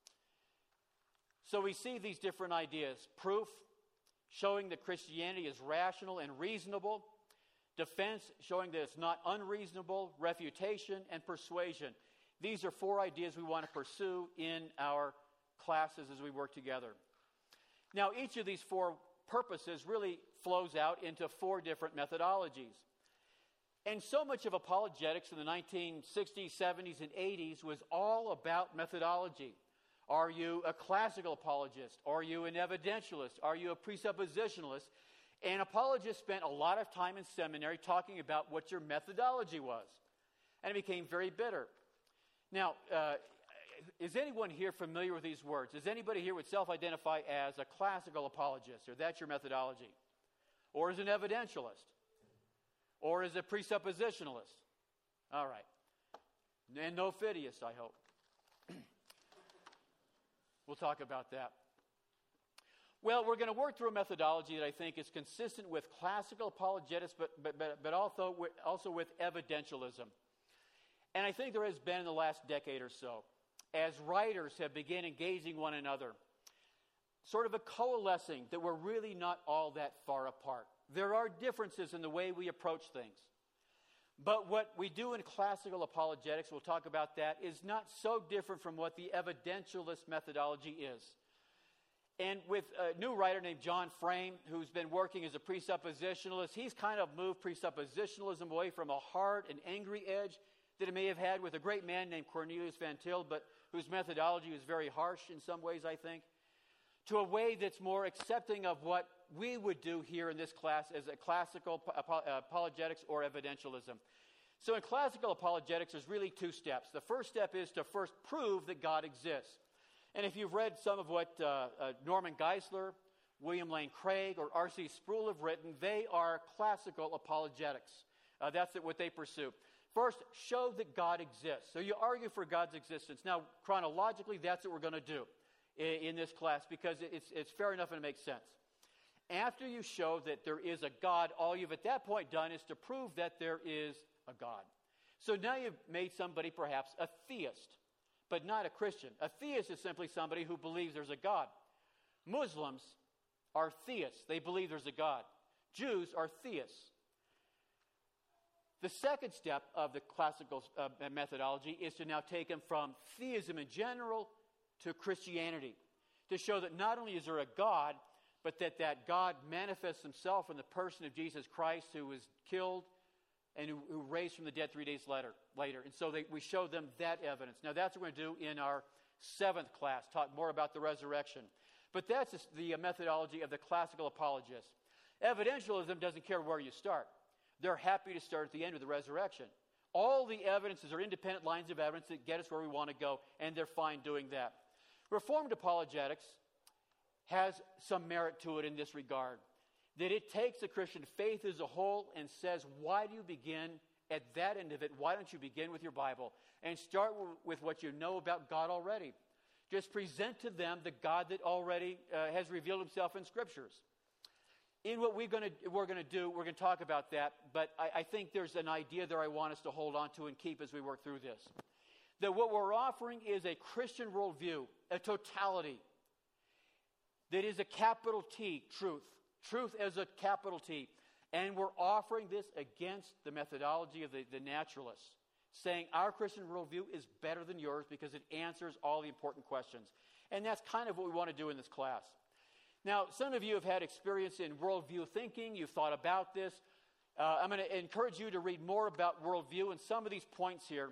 So we see these different ideas. Proof, showing that Christianity is rational and reasonable. defense, showing that it's not unreasonable, refutation, and persuasion. These are 4 ideas we want to pursue in our classes as we work together. Now, each of these 4 purposes really flows out into 4 different methodologies. And so much of apologetics in the 1960s, 70s, and 80s was all about methodology. Are you a classical apologist? Are you an evidentialist? Are you a presuppositionalist? And apologists spent a lot of time in seminary talking about what your methodology was. And it became very bitter. Now, is anyone here familiar with these words? Does anybody here would self-identify as a classical apologist, or that's your methodology? Or as an evidentialist? Or as a presuppositionalist? All right. And no fideist, I hope. We'll talk about that. Well, we're going to work through a methodology that I think is consistent with classical apologetics, but also with evidentialism. And I think there has been in the last decade or so, as writers have begun engaging one another, sort of a coalescing that we're really not all that far apart. There are differences in the way we approach things. But what we do in classical apologetics, we'll talk about that, is not so different from what the evidentialist methodology is. And with a new writer named John Frame, who's been working as a presuppositionalist, he's kind of moved presuppositionalism away from a hard and angry edge that it may have had with a great man named Cornelius Van Til, but whose methodology was very harsh in some ways, I think, to a way that's more accepting of what we would do here in this class as a classical apologetics or evidentialism. So in classical apologetics, there's really 2 steps. The first step is to first prove that God exists. And if you've read some of what Norman Geisler, William Lane Craig, or R.C. Sproul have written, they are classical apologetics. That's what they pursue. First, show that God exists. So you argue for God's existence. Now, chronologically, that's what we're going to do in this class, because it's fair enough and it makes sense. After you show that there is a God, all you've at that point done is to prove that there is a God. So now you've made somebody perhaps a theist, but not a Christian. A theist is simply somebody who believes there's a God. Muslims are theists. They believe there's a God. Jews are theists. The second step of the classical methodology is to now take them from theism in general to Christianity, to show that not only is there a God, but that God manifests himself in the person of Jesus Christ, who was killed and who raised from the dead 3 days later. And so we show them that evidence. Now that's what we're going to do in our 7th class, talk more about the resurrection. But that's the methodology of the classical apologists. Evidentialism doesn't care where you start. They're happy to start at the end of the resurrection. All the evidences are independent lines of evidence that get us where we want to go, and they're fine doing that. Reformed apologetics has some merit to it in this regard, that it takes the Christian faith as a whole and says, why do you begin at that end of it? Why don't you begin with your Bible and start with what you know about God already? Just present to them the God that already has revealed himself in Scriptures. In what we're going to talk about that, but I think there's an idea there I want us to hold on to and keep as we work through this. That what we're offering is a Christian worldview, a totality, that is a capital T, truth. Truth as a capital T. And we're offering this against the methodology of the naturalists, saying our Christian worldview is better than yours because it answers all the important questions. And that's kind of what we want to do in this class. Now, some of you have had experience in worldview thinking. You've thought about this. I'm going to encourage you to read more about worldview and some of these points here.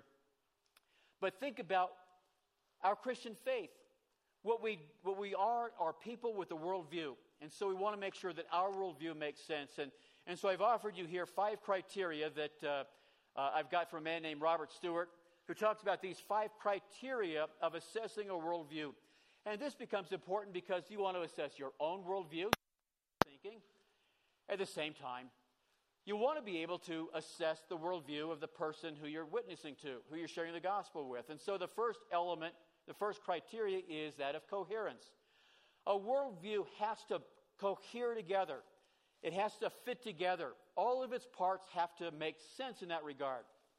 But think about our Christian faith. What we are people with a worldview. And so we want to make sure that our worldview makes sense. And so I've offered you here 5 criteria that I've got from a man named Robert Stewart, who talks about these 5 criteria of assessing a worldview. And this becomes important because you want to assess your own worldview, thinking. At the same time, you want to be able to assess the worldview of the person who you're witnessing to, who you're sharing the gospel with. And so the first element, the first criteria is that of coherence. A worldview has to cohere together. It has to fit together. All of its parts have to make sense in that regard.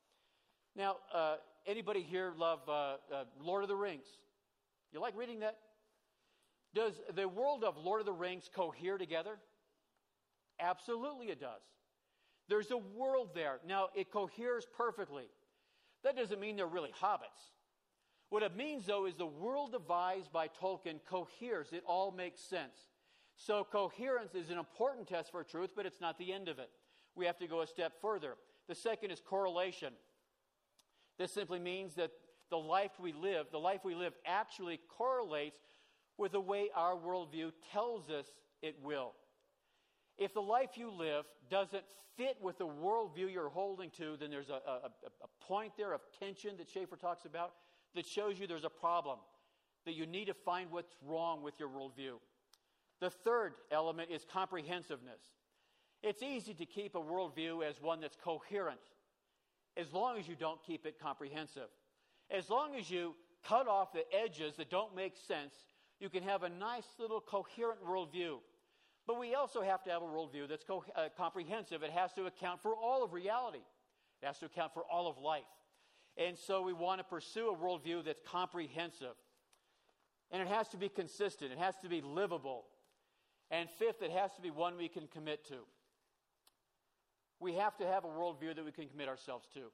Now, anybody here love Lord of the Rings? You like reading that? Does the world of Lord of the Rings cohere together? Absolutely it does. There's a world there. Now, it coheres perfectly. That doesn't mean they're really hobbits. What it means, though, is the world devised by Tolkien coheres. It all makes sense. So coherence is an important test for truth, but it's not the end of it. We have to go a step further. The second is correlation. This simply means that the life we live actually correlates with the way our worldview tells us it will. If the life you live doesn't fit with the worldview you're holding to, then there's a point there of tension that Schaeffer talks about that shows you there's a problem, that you need to find what's wrong with your worldview. The third element is comprehensiveness. It's easy to keep a worldview as one that's coherent, as long as you don't keep it comprehensive. As long as you cut off the edges that don't make sense, you can have a nice little coherent worldview. But we also have to have a worldview that's comprehensive. It has to account for all of reality. It has to account for all of life. And so we want to pursue a worldview that's comprehensive. And it has to be consistent. It has to be livable. And fifth, it has to be one we can commit to. We have to have a worldview that we can commit ourselves to.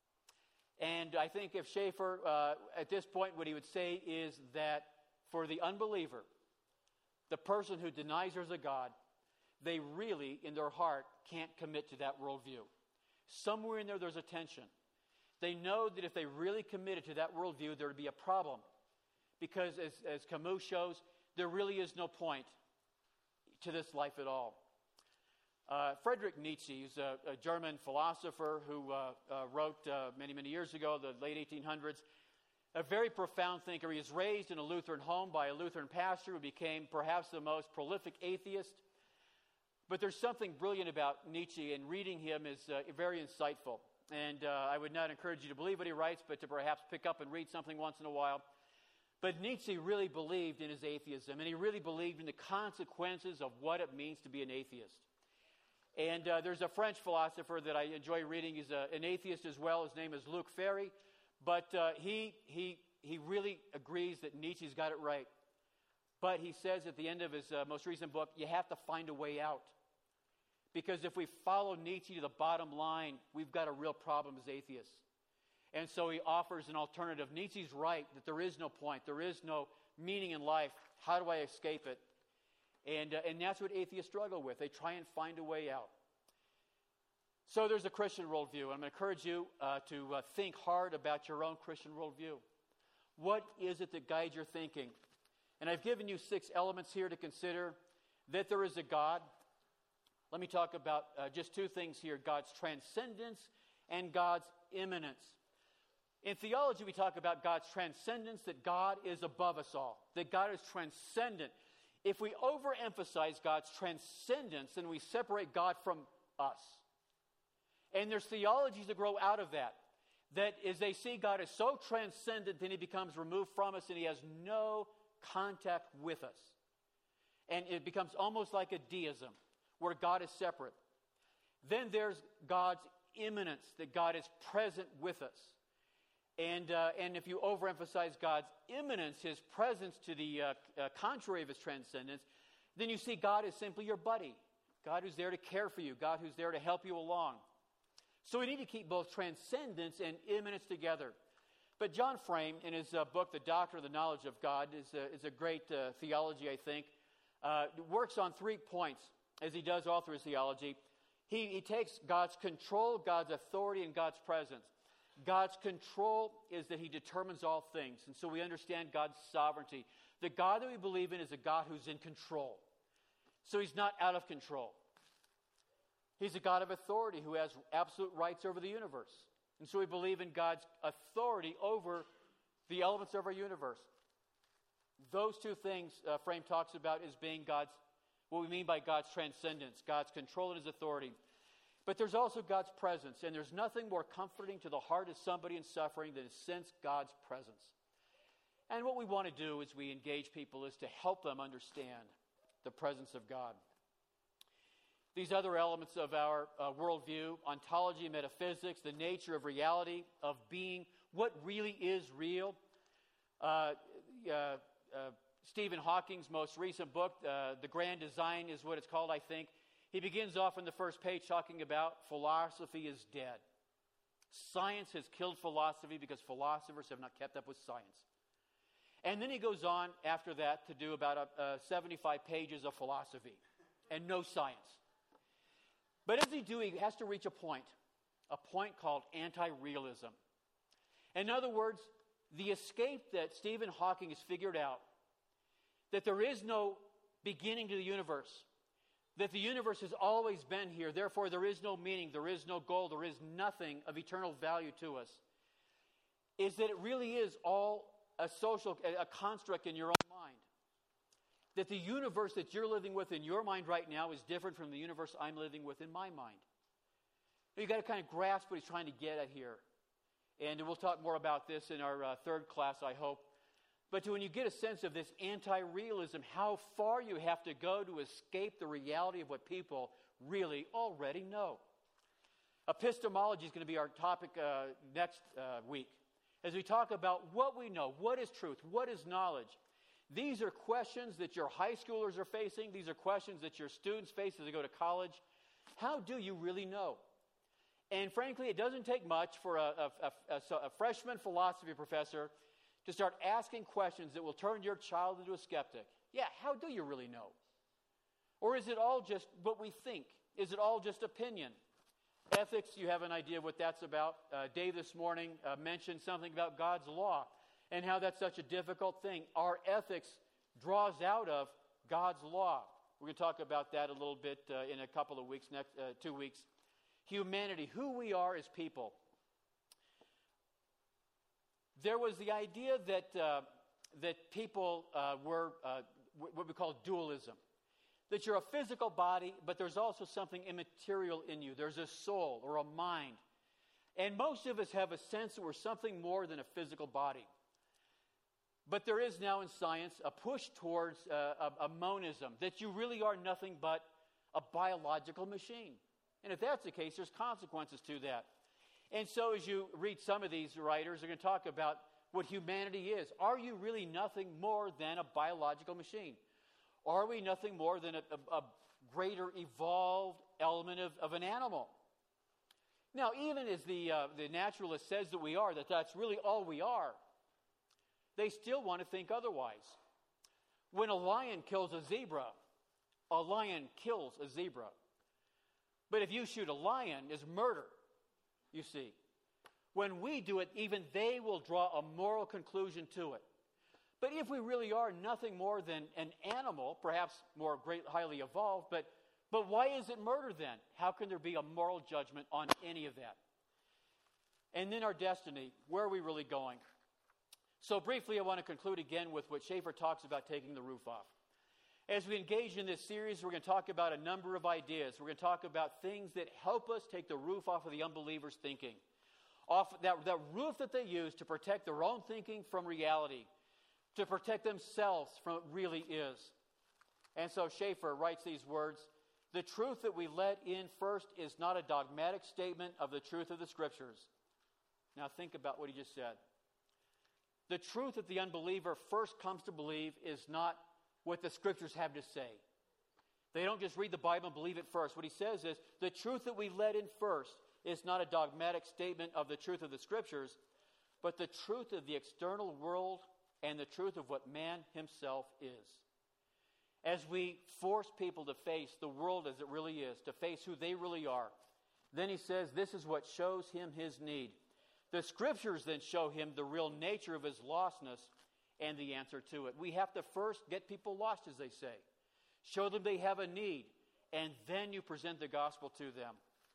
And I think if Schaeffer, at this point, what he would say is that for the unbeliever, the person who denies there's a God, they really, in their heart, can't commit to that worldview. Somewhere in there, there's a tension. They know that if they really committed to that worldview, there would be a problem. Because as Camus shows, there really is no point to this life at all. Friedrich Nietzsche is a German philosopher who wrote many, many years ago, the late 1800s, a very profound thinker. He was raised in a Lutheran home by a Lutheran pastor who became perhaps the most prolific atheist. But there's something brilliant about Nietzsche, and reading him is very insightful. And I would not encourage you to believe what he writes, but to perhaps pick up and read something once in a while. But Nietzsche really believed in his atheism, and he really believed in the consequences of what it means to be an atheist. And there's a French philosopher that I enjoy reading. He's an atheist as well. His name is Luc Ferry. But he really agrees that Nietzsche's got it right. But he says at the end of his most recent book, you have to find a way out. Because if we follow Nietzsche to the bottom line, we've got a real problem as atheists. And so he offers an alternative. Nietzsche's right that there is no point. There is no meaning in life. How do I escape it? And that's what atheists struggle with. They try and find a way out. So there's a Christian worldview. I'm going to encourage you to think hard about your own Christian worldview. What is it that guides your thinking? And I've given you 6 elements here to consider. That there is a God. Let me talk about just 2 things here. God's transcendence and God's immanence. In theology, we talk about God's transcendence, that God is above us all. That God is transcendent. If we overemphasize God's transcendence, then we separate God from us. And there's theologies that grow out of that. That as they see God as so transcendent, then he becomes removed from us and he has no contact with us. And it becomes almost like a deism, where God is separate. Then there's God's immanence, that God is present with us. And if you overemphasize God's immanence, his presence, to the contrary of his transcendence, then you see God as simply your buddy. God who's there to care for you. God who's there to help you along. So we need to keep both transcendence and immanence together. But John Frame, in his book, The Doctrine of the Knowledge of God, is a great theology, I think, works on 3 points, as he does all through his theology. He takes God's control, God's authority, and God's presence. God's control is that he determines all things. And so we understand God's sovereignty. The God that we believe in is a God who's in control. So he's not out of control. He's a God of authority who has absolute rights over the universe. And so we believe in God's authority over the elements of our universe. Those 2 things Frame talks about as being what we mean by God's transcendence, God's control and his authority. But there's also God's presence, and there's nothing more comforting to the heart of somebody in suffering than to sense God's presence. And what we want to do as we engage people is to help them understand the presence of God. These other elements of our worldview, ontology, metaphysics, the nature of reality, of being, what really is real. Stephen Hawking's most recent book, The Grand Design is what it's called, I think. He begins off on the first page talking about philosophy is dead. Science has killed philosophy because philosophers have not kept up with science. And then he goes on after that to do about 75 pages of philosophy and no science. But as he has to reach a point called anti-realism. In other words, the escape that Stephen Hawking has figured out, that there is no beginning to the universe, that the universe has always been here, therefore there is no meaning, there is no goal, there is nothing of eternal value to us, is that it really is all a construct in your own mind. That the universe that you're living with in your mind right now is different from the universe I'm living with in my mind. You've got to kind of grasp what he's trying to get at here. And we'll talk more about this in our third class, I hope. But when you get a sense of this anti-realism, how far you have to go to escape the reality of what people really already know. Epistemology is going to be our topic next week. As we talk about what we know, what is truth, what is knowledge. These are questions that your high schoolers are facing. These are questions that your students face as they go to college. How do you really know? And frankly, it doesn't take much for a freshman philosophy professor to start asking questions that will turn your child into a skeptic. Yeah, how do you really know? Or is it all just what we think? Is it all just opinion? Ethics, you have an idea what that's about. Dave this morning mentioned something about God's law and how that's such a difficult thing. Our ethics draws out of God's law. We're going to talk about that a little bit in a couple of weeks, next 2 weeks. Humanity, who we are as people. There was the idea that people were what we call dualism. That you're a physical body, but there's also something immaterial in you. There's a soul or a mind. And most of us have a sense that we're something more than a physical body. But there is now in science a push towards a monism, that you really are nothing but a biological machine. And if that's the case, there's consequences to that. And so as you read some of these writers, they're going to talk about what humanity is. Are you really nothing more than a biological machine? Are we nothing more than a greater evolved element of an animal? Now, even as the naturalist says that we are, that's really all we are, they still want to think otherwise. When a lion kills a zebra kills a zebra. But if you shoot a lion, it's murder, you see. When we do it, even they will draw a moral conclusion to it. But if we really are nothing more than an animal, perhaps more highly evolved, but why is it murder then? How can there be a moral judgment on any of that? And then our destiny, where are we really going? So briefly, I want to conclude again with what Schaeffer talks about taking the roof off. As we engage in this series, we're going to talk about a number of ideas. We're going to talk about things that help us take the roof off of the unbeliever's thinking. Off that roof that they use to protect their own thinking from reality. To protect themselves from what really is. And so Schaeffer writes these words, "The truth that we let in first is not a dogmatic statement of the truth of the Scriptures." Now think about what he just said. The truth that the unbeliever first comes to believe is not what the Scriptures have to say. They don't just read the Bible and believe it first. What he says is, the truth that we let in first is not a dogmatic statement of the truth of the Scriptures, but the truth of the external world and the truth of what man himself is. As we force people to face the world as it really is, to face who they really are, then he says this is what shows him his need. The Scriptures then show him the real nature of his lostness and the answer to it. We have to first get people lost, as they say. Show them they have a need, and then you present the gospel to them.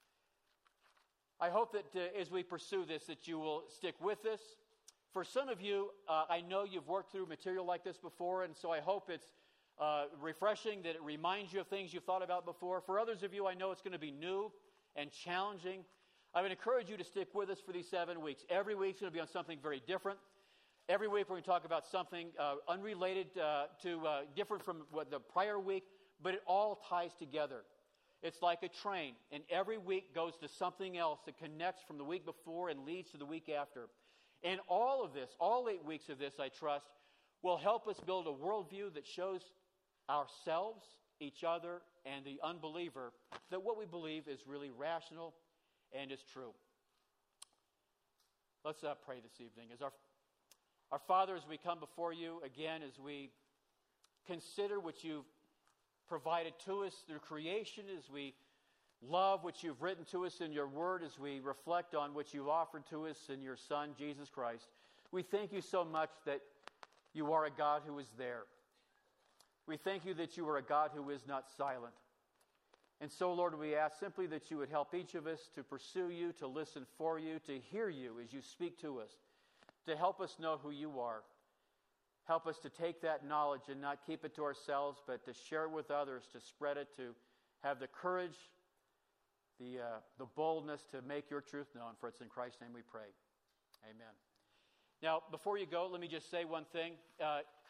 I hope that as we pursue this, that you will stick with this. For some of you, I know you've worked through material like this before, and so I hope it's refreshing, that it reminds you of things you've thought about before. For others of you, I know it's going to be new and challenging. I would encourage you to stick with us for these 7 weeks. Every week's going to be on something very different. Every week we're going to talk about something unrelated different from the prior week, but it all ties together. It's like a train, and every week goes to something else that connects from the week before and leads to the week after. And all of this, all 8 weeks of this, I trust, will help us build a worldview that shows ourselves each other and the unbeliever that what we believe is really rational and is true. Let's pray this evening. As our Father, as we come before you again, as we consider what you've provided to us through creation, as we love what you've written to us in your word, as we reflect on what you've offered to us in your Son, Jesus Christ, we thank you so much that you are a God who is there. We thank you that you are a God who is not silent. And so, Lord, we ask simply that you would help each of us to pursue you, to listen for you, to hear you as you speak to us, to help us know who you are. Help us to take that knowledge and not keep it to ourselves, but to share it with others, to spread it, to have the courage, the boldness to make your truth known. For it's in Christ's name we pray. Amen. Now, before you go, let me just say one thing.